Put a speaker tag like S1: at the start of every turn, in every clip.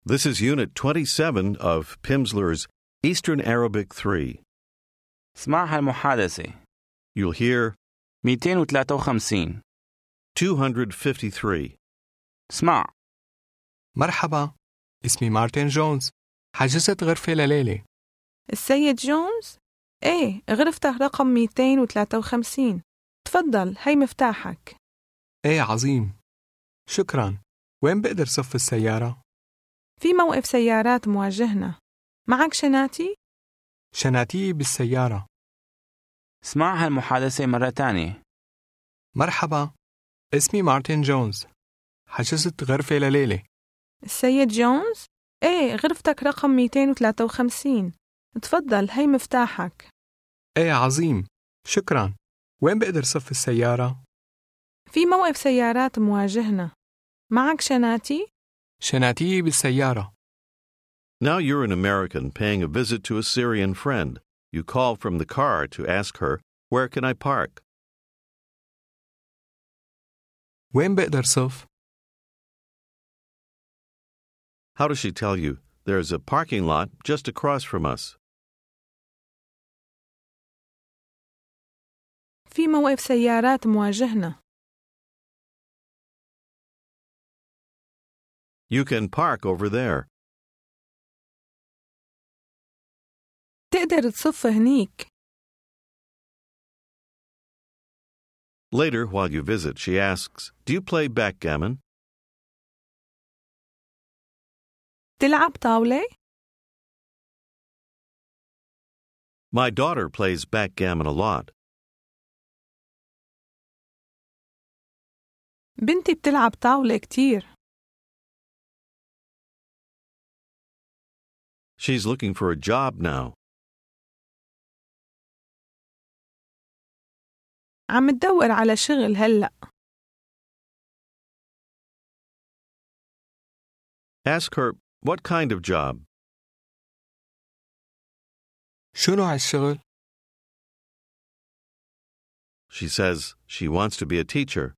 S1: This is Unit 27 of Pimsleur's Eastern Arabic 3.
S2: اسمعها المحادثة.
S1: You'll hear
S2: 253.
S1: 253.
S2: اسمع.
S3: مرحبا، اسمي مارتن جونز. حجزت غرفة لليلة.
S4: السيد جونز؟ ايه، غرفته رقم 253. تفضل، هي مفتاحك.
S3: ايه عظيم، شكرا. وين بقدر صف السيارة؟
S4: في موقف سيارات مواجهنا. معك شناتي؟
S3: شناتي بالسيارة.
S2: اسمعها المحادثة مرة تانية.
S3: مرحبا، اسمي مارتن جونز. حجزت غرفة لليلة.
S4: السيد جونز؟ ايه، غرفتك رقم 253. تفضل، هي مفتاحك.
S3: ايه عظيم، شكرا. وين بقدر صف السيارة؟
S4: في موقف سيارات مواجهنا. معك شناتي؟
S3: شناتي بالسيارة.
S1: Now you're an American paying a visit to a Syrian friend. You call from the car to ask her, "Where can I park?"
S3: وين بقدر صف؟
S1: How does she tell you? There's a parking lot just across from us.
S4: في موقف سيارات مواجهنا.
S1: You can park over there.
S4: تقدر تصف هنيك.
S1: Later, while you visit, she asks, "Do you play backgammon?"
S4: تلعب طاولة؟
S1: My daughter plays backgammon a lot.
S4: بنتي بتلعب طاولة كتير.
S1: She's looking for a job now.
S4: عم تدور على شغل هلأ.
S1: Ask her, "What kind of job?"
S3: شو نوع الشغل؟
S1: She says she wants to be a teacher.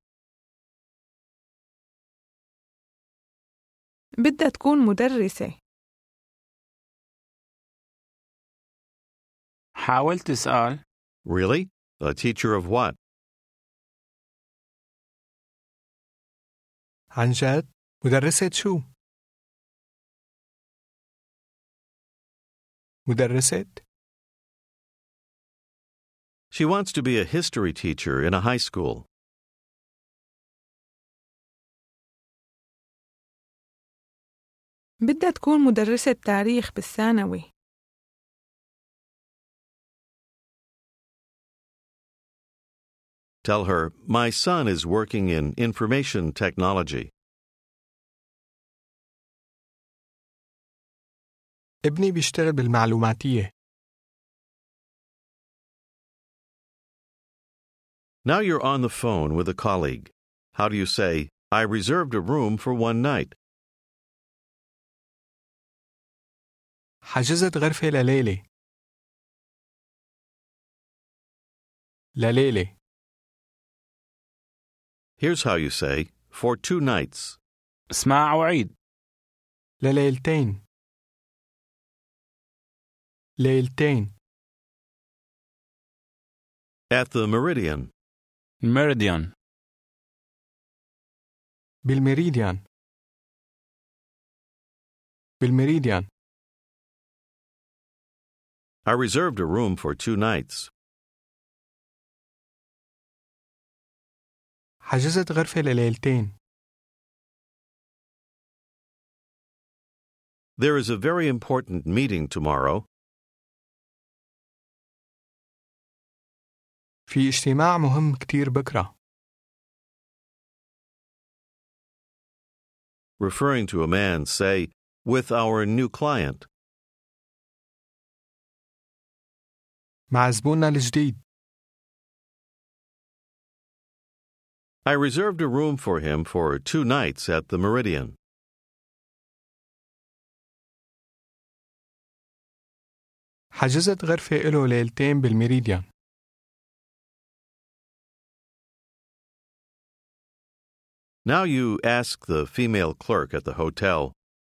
S4: بدها تكون مدرسة.
S2: حاول تسأل.
S1: Really? A teacher of what?
S3: عن جد؟ مدرسة شو؟ مدرسة؟
S1: She wants to be a history teacher in a high school.
S4: بدها تكون مدرسة تاريخ بالثانوي.
S1: Tell her, "My son is working in information technology."
S3: ابني بيشتغل بالمعلوماتية.
S1: Now you're on the phone with a colleague. How do you say, "I reserved a room for one night"?
S3: حجزت غرفة لليلة. لليلة.
S1: Here's how you say, "For 2 nights."
S2: اسمع وعيد.
S3: لليلتين. ليلتين.
S1: At the Meridian.
S2: الميريديان.
S3: بالميريديان. بالميريديان.
S1: I reserved a room for 2 nights.
S3: حجزت غرفة لليلتين.
S1: There is a very important meeting tomorrow.
S3: في اجتماع مهم كتير بكرة.
S1: Referring to a man, say, "With our new client."
S3: مع زبوننا الجديد.
S1: I reserved a room for him for 2 nights at the Meridian.
S3: حجزت غرفة إله ليلتين بالميريديان.
S1: Now you ask the female clerk at the hotel,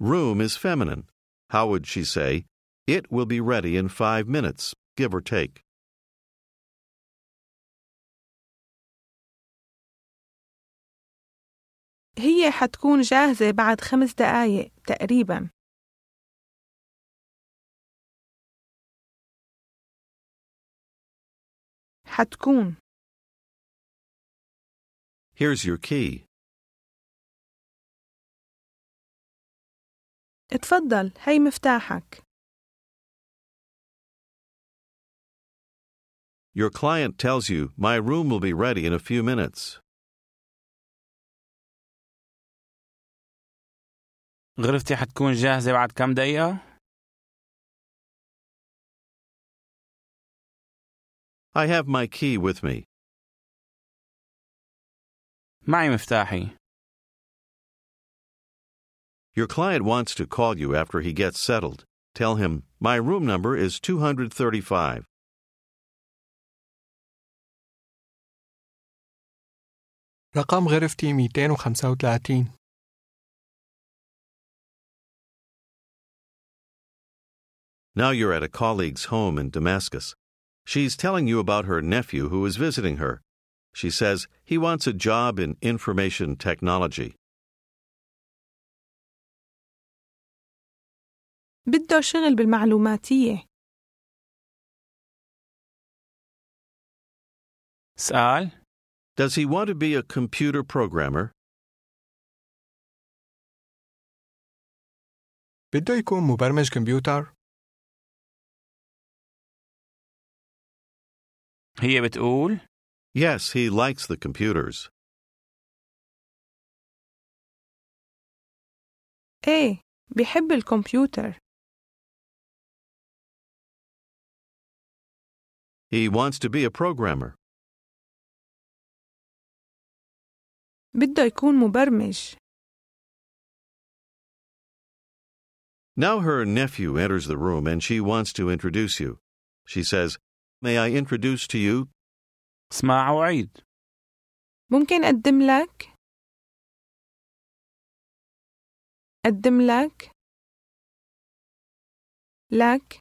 S1: Room is feminine. How would she say, "It will be ready in 5 minutes," give or take?
S4: هي حتكون جاهزة بعد 5 دقايق تقريباً. حتكون.
S1: Here's your key.
S4: اتفضل، هي مفتاحك.
S1: Your client tells you, "My room will be ready in a few minutes."
S2: غرفتي حتكون جاهزة بعد كم دقيقة؟
S1: I have my key with me.
S2: معي مفتاحي.
S1: Your client wants to call you after he gets settled. Tell him, "My room number is 235.
S3: رقم غرفتي 235.
S1: Now you're at a colleague's home in Damascus. She's telling you about her nephew who is visiting her. She says he wants a job in information technology.
S4: بده شغل بالمعلوماتية.
S2: اسأل.
S1: Does he want to be a computer programmer?
S3: بده يكون مبرمج كمبيوتر.
S2: هي بتقول
S1: Yes, he likes the computers.
S4: إيه، بيحب الكمبيوتر.
S1: He wants to be a programmer.
S4: بده يكون مبرمج.
S1: Now her nephew enters the room and she wants to introduce you. She says, "May I introduce to you?"
S2: اسمع وعيد.
S4: ممكن أقدم لك؟ أقدم لك؟ لك؟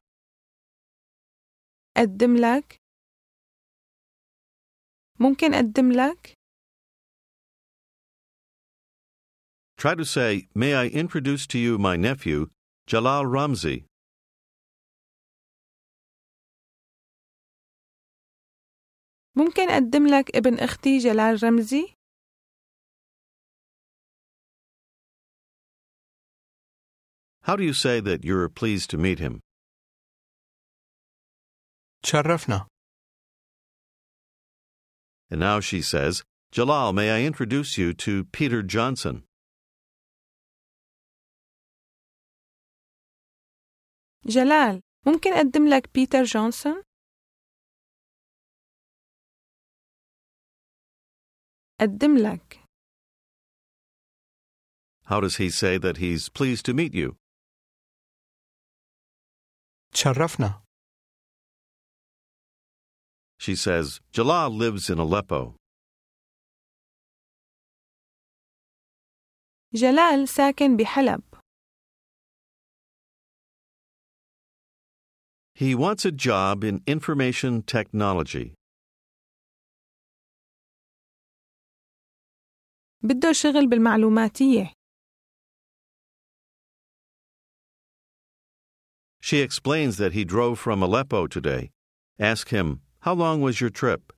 S4: أقدم لك؟ ممكن أقدم لك؟
S1: Try to say, "May I introduce to you my nephew, Jalal Ramzi."
S4: ممكن أقدم لك ابن أختي جلال رمزي؟
S1: How do you say that you're pleased to meet him?
S3: تشرفنا.
S1: And now she says, "Jalal, may I introduce you to Peter Johnson?"
S4: جلال، ممكن أقدم لك بيتر جونسون؟ أقدم لك.
S1: How does he say that he's pleased to meet you?
S3: تشرفنا.
S1: She says, "Jalal lives in Aleppo."
S4: جلال ساكن بحلب.
S1: He wants a job in information technology.
S4: بده شغل بالمعلوماتية.
S1: She explains that he drove from Aleppo today. Ask him, "How long was your trip?"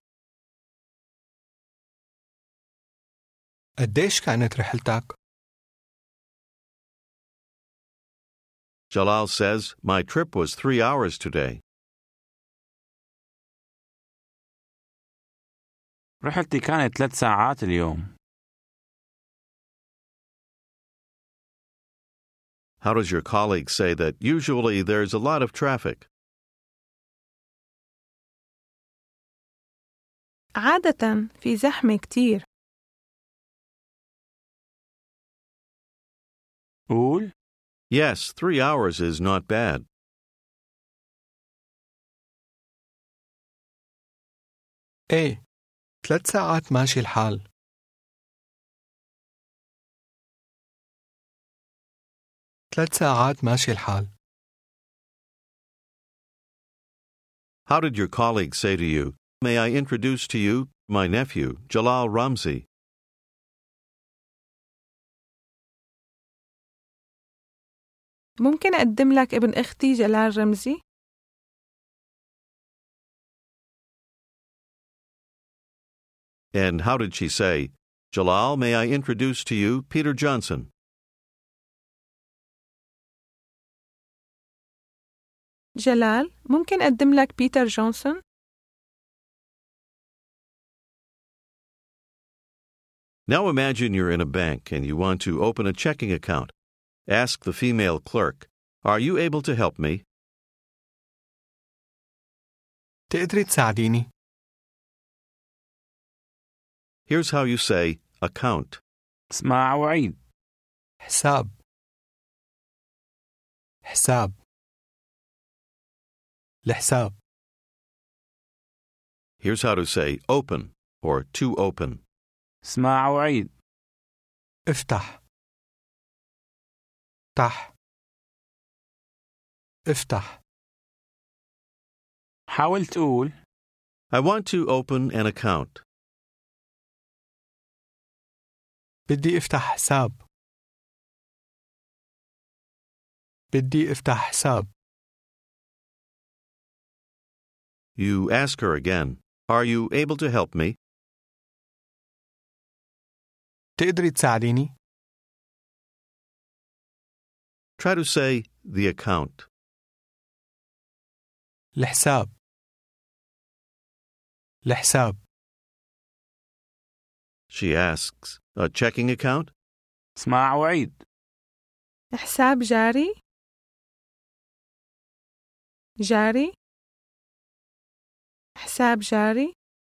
S3: قديش كانت رحلتك؟
S1: Jalal says, "My trip was 3 hours today."
S2: رحلتي كانت 3 ساعات اليوم.
S1: How does your colleague say that usually there's a lot of traffic?
S4: عادة في زحمة كتير.
S2: قول
S1: Yes, 3 hours is not bad.
S3: إيه، 3 ساعات ماشي الحال. 3 ساعات ماشي الحال.
S1: How did your colleague say to you, "May I introduce to you my nephew, Jalal Ramzi"?
S4: ممكن أقدم لك ابن أختي جلال رمزي؟
S1: And how did she say, "Jalal, may I introduce to you Peter Johnson"?
S4: جلال، ممكن أقدم لك بيتر جونسون؟
S1: Now imagine you're in a bank and you want to open a checking account. Ask the female clerk, "Are you able to help me?"
S3: تقدري تساعديني؟
S1: Here's how you say account.
S2: اسمع وعيد.
S3: حساب. حساب. الحساب.
S1: Here's how to say open or to open.
S2: اسمع وعيد.
S3: افتح. افتح. افتح.
S2: حاول تقول
S1: I want to open an account.
S3: بدي افتح حساب. بدي افتح حساب.
S1: You ask her again, "Are you able to help me?"
S3: تقدري تساعديني؟
S1: Try to say the account.
S3: الحساب. الحساب.
S1: She asks, "A checking account?"
S2: اسمع وعيد.
S4: حساب جاري؟ جاري؟ حساب جاري؟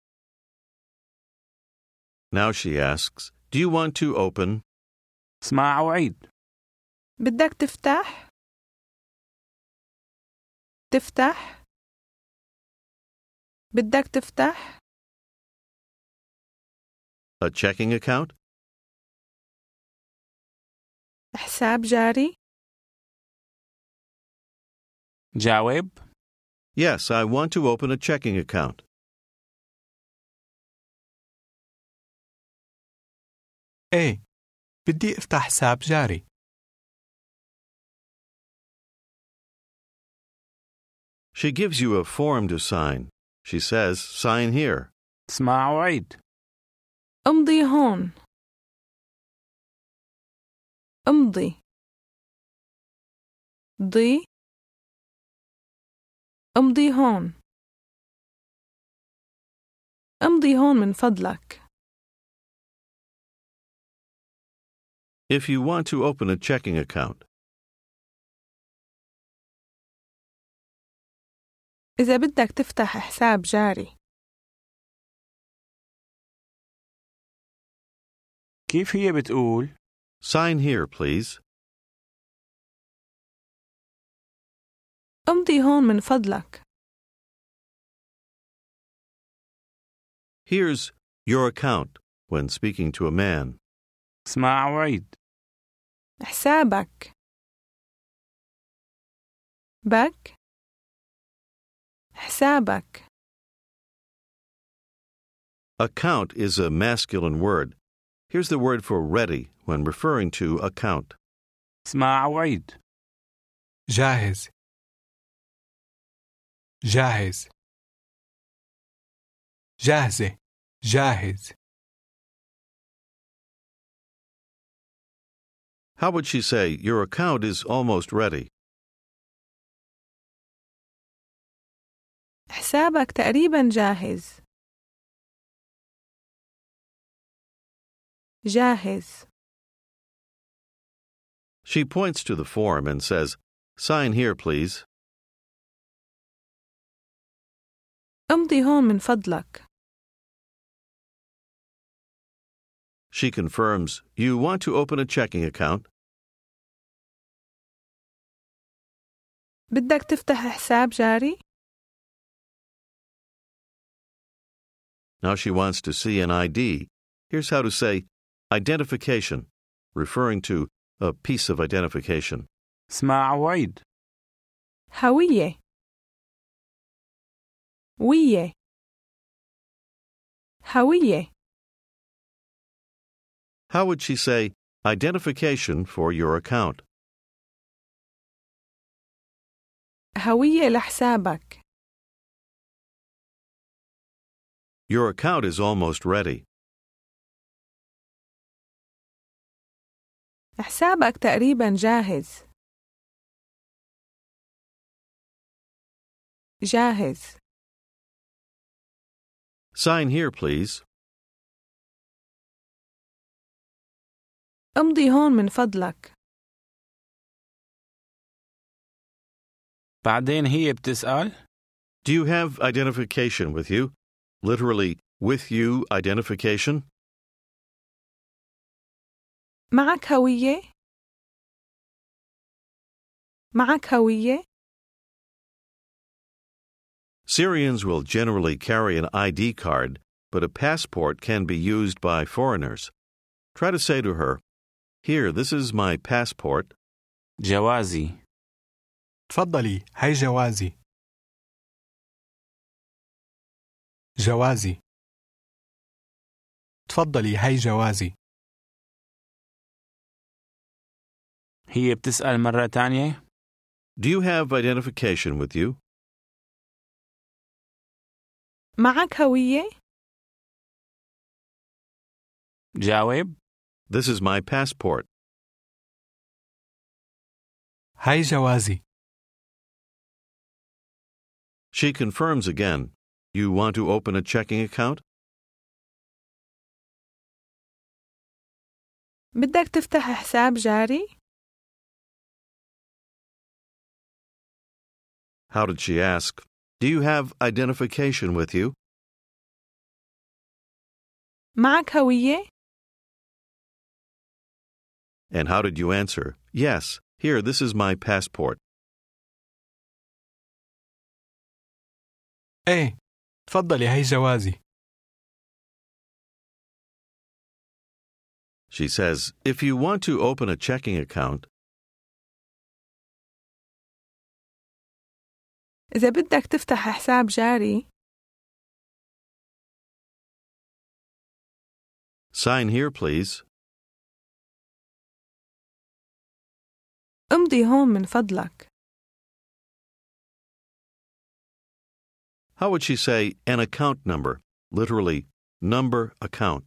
S1: Now she asks, "Do you want to open?"
S2: اسمع وعيد.
S4: بدك تفتح؟ تفتح؟ بدك تفتح؟
S1: A checking account?
S4: حساب جاري؟
S2: جاوب.
S1: Yes, I want to open a checking account.
S3: ايه، بدي افتح حساب جاري.
S1: She gives you a form to sign. She says, "Sign here."
S2: اسمع وعيد.
S4: امضي هون. امضي. ضي. امضي هون. امضي هون من فضلك.
S1: If you want to open a checking account.
S4: إذا بدك تفتح حساب جاري.
S2: كيف هي بتقول؟
S1: Sign here, please.
S4: امضي هون من فضلك.
S1: Here's your account when speaking to a man.
S2: اسمع وعيد.
S4: حسابك. بك. حسابك.
S1: Account is a masculine word. Here's the word for ready when referring to account.
S2: اسمع وعيد.
S3: جاهز. جاهز. جاهزة. جاهز.
S1: How would she say, "Your account is almost ready"?
S4: حسابك تقريبا جاهز. جاهز.
S1: She points to the form and says, "Sign here, please."
S4: امضي هون من فضلك.
S1: She confirms, "You want to open a checking account?"
S4: بدك تفتح حساب جاري؟
S1: Now she wants to see an ID. Here's how to say identification, referring to a piece of identification.
S2: اسمع وعيد.
S4: هوية وية هوية.
S1: How would she say identification for your account?
S4: هوية لحسابك.
S1: Your account is almost ready.
S4: حسابك تقريبا جاهز. جاهز.
S1: Sign here, please.
S4: امضي هون من فضلك.
S2: بعدين هي بتسأل
S1: Do you have identification with you? Literally, with you identification?
S4: معك هوية؟ معك هوية؟
S1: Syrians will generally carry an ID card, but a passport can be used by foreigners. Try to say to her, "Here, this is my passport."
S2: جوازي.
S3: تفضلي هاي جوازي. جوازي. تفضلي هاي جوازي.
S2: هي بتسأل مرة تانية
S1: Do you have identification with you?
S4: معك هوية؟
S2: جاوب
S1: This is my passport.
S3: هاي جوازي.
S1: She confirms again. You want to open a checking account?
S4: بدك تفتح حساب جاري؟
S1: How did she ask? Do you have identification with you?
S4: معك هوية؟
S1: And how did you answer? Yes, here, this is my passport.
S3: ايه تفضلي هاي جوازي.
S1: She says, if you want to open a checking account,
S4: إذا بدك تفتح حساب جاري
S1: sign here, please.
S4: امضي هون من فضلك.
S1: How would she say an account number? Literally, number account.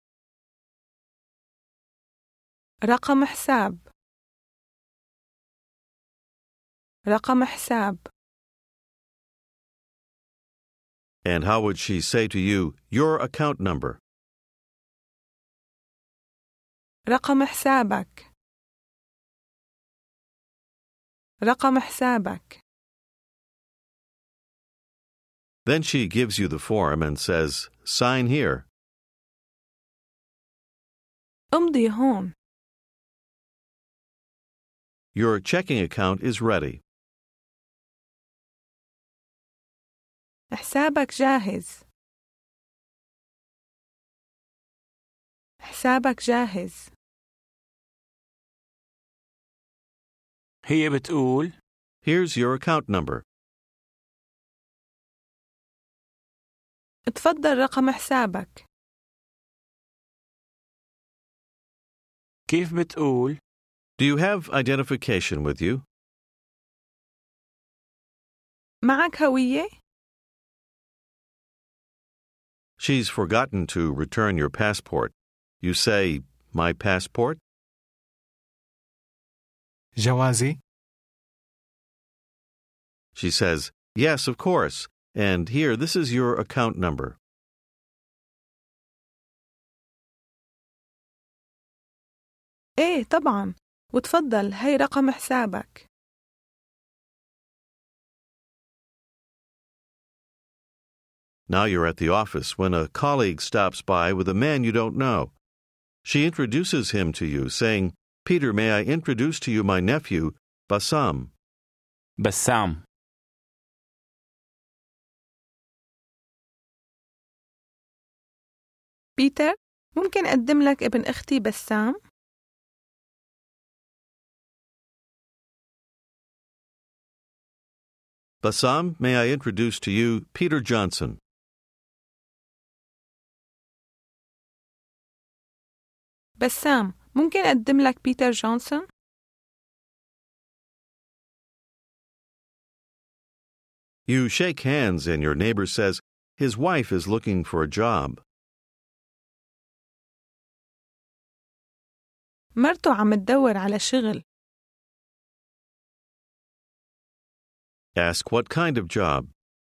S4: رقم حساب. رقم حساب.
S1: And how would she say to you, your account number?
S4: رقم حسابك. رقم حسابك.
S1: Then she gives you the form and says, sign here.
S4: امضي هون.
S1: Your checking account is ready.
S4: حسابك جاهز. حسابك جاهز.
S2: هي بتقول
S1: Here's your account number.
S4: تفضل رقم حسابك.
S2: كيف بتقول
S1: Do you have identification with you?
S4: معك هوية؟
S1: She's forgotten to return your passport. You say, my passport?
S3: جوازي.
S1: She says, yes, of course. And here, this is your account number.
S4: إيه طبعاً. وتفضل هاي رقم حسابك.
S1: Now you're at the office when a colleague stops by with a man you don't know. She introduces him to you, saying, Peter, may I introduce to you my nephew, Bassam?
S2: بسام.
S4: بيتر، ممكن أقدم لك ابن أختي بسام؟
S1: Bassam, may I introduce to you Peter Johnson?
S4: بسام، ممكن أقدم لك بيتر جونسون؟
S1: You shake hands and your neighbor says his wife is looking for a job.
S4: مرته عم تدور على شغل.
S1: Ask what kind of job.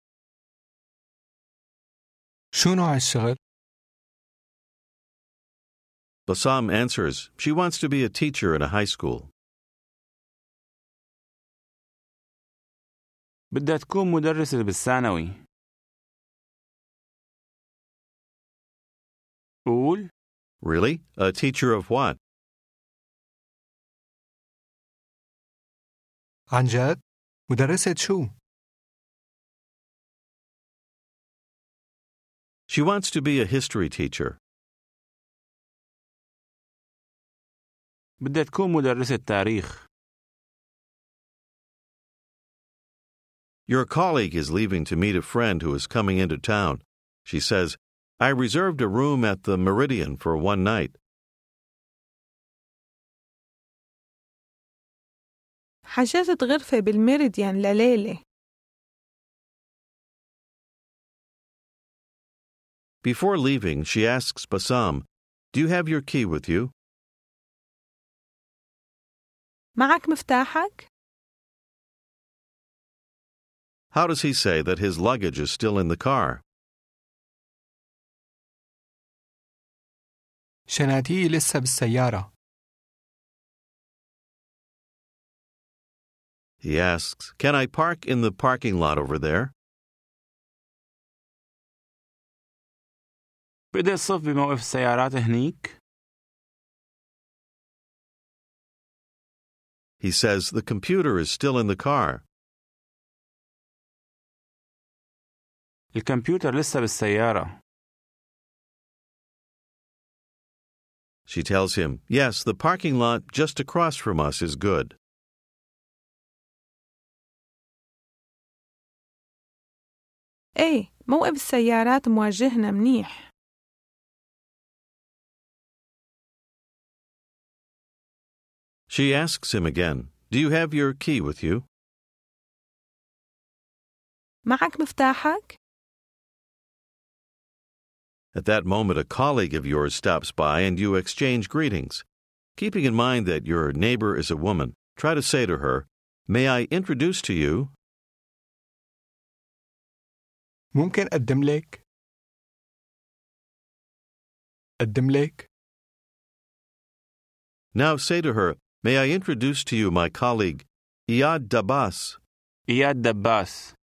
S3: شو نوع الشغل؟
S1: Bassam answers she wants to be a teacher in a high school.
S2: بدها تكون مدرسة بالثانوي. قول.
S1: Really? A teacher of what?
S3: عن جد؟ مدرسة شو؟
S1: She wants to be a history teacher.
S2: بدها تكون مدرسة تاريخ.
S1: Your colleague is leaving to meet a friend who is coming into town. She says, I reserved a room at the Meridian for one night.
S4: حجزت غرفة بالميريديان لليلة.
S1: Before leaving, she asks Bassam, do you have your key with you?
S4: معك مفتاحك؟
S1: How does he say that his luggage is still in the car?
S3: شنطتي لسه بالسيارة.
S1: He asks, can I park in the parking lot over there?
S2: بدها تصف بموقف السيارات هنيك.
S1: He says the computer is still in the car.
S2: الكمبيوتر لسه بالسيارة.
S1: She tells him, yes, the parking lot just across from us is good.
S4: إيه، موقف السيارات مواجهنا منيح.
S1: She asks him again, do you have your key with you?
S4: معك مفتاحك؟
S1: At that moment, a colleague of yours stops by and you exchange greetings. Keeping in mind that your neighbor is a woman, try to say to her, may I introduce to you?
S3: ممكن أقدم لك؟ أقدم لك؟
S1: Now say to her, may I introduce to you my colleague, Iyad Dabbas.
S2: إياد دباس.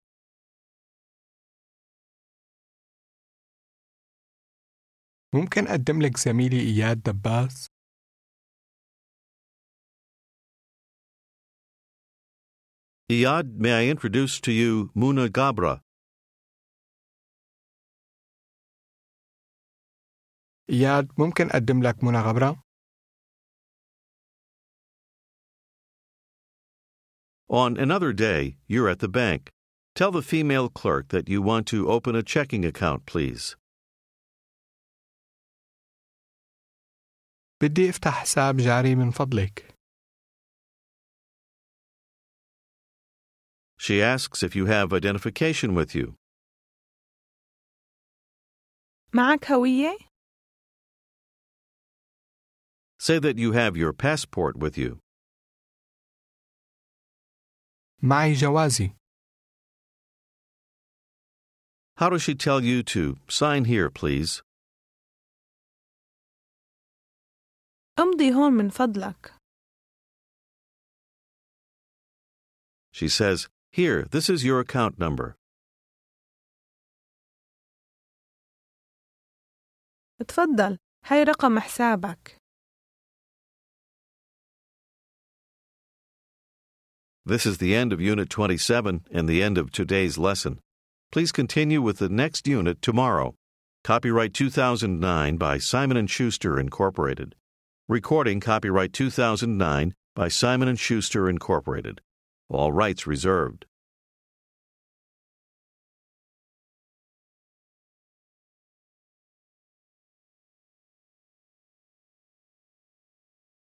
S3: ممكن أقدم لك زميلي إياد دباس؟
S1: Iyad, may I introduce to you Muna Gabra?
S3: إياد ممكن أقدم لك منى غبرة؟
S1: On another day, you're at the bank. Tell the female clerk that you want to open a checking account, please.
S3: بدي أفتح حساب جاري من فضلك.
S1: She asks if you have identification with you.
S4: معك هوية؟
S1: Say that you have your passport with you.
S3: معي جوازي.
S1: How does she tell you to sign here, please?
S4: امضي هون من فضلك.
S1: She says, here, this is your account number.
S4: تفضل، هاي رقم حسابك.
S1: This is the end of Unit 27 and the end of today's lesson. Please continue with the next unit tomorrow. Copyright 2009 by Simon & Schuster, Incorporated. Recording copyright 2009 by Simon & Schuster, Incorporated. All rights reserved.